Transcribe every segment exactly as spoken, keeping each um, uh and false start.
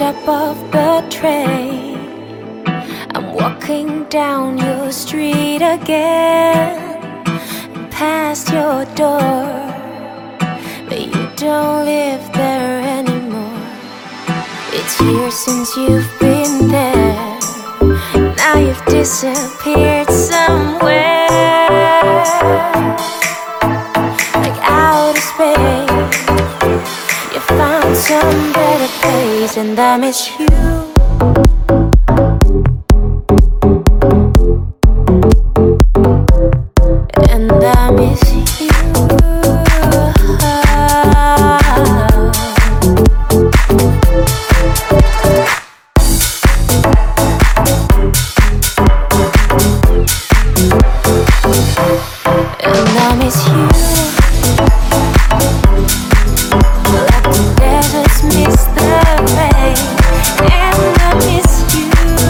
step off the train, I'm walking down your street again, past your door, but you don't live there anymore. It's years since you've been there, now you've disappeared somewhere, like outer space. You found some better place, and I miss you. And I miss you. And I miss you. Like the deserts miss the rain. And I miss you.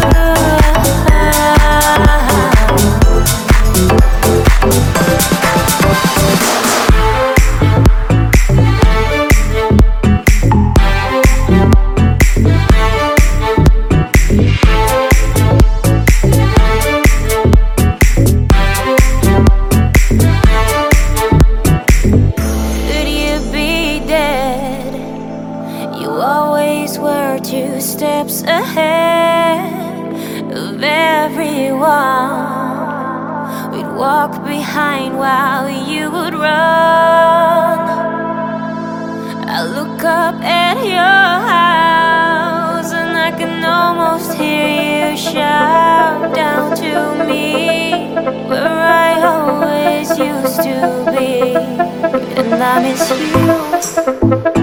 You always were two steps ahead of everyone. We'd walk behind while you would run. I look up at your house and I can almost hear you shout down to me, where I always used to be. And I miss you.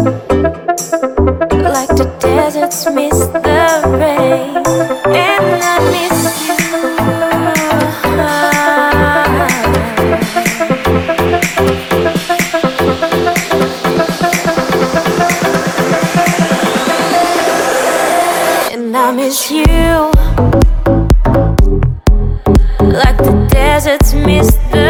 Like the deserts miss the rain, and I miss you. And I miss you. Like the deserts miss the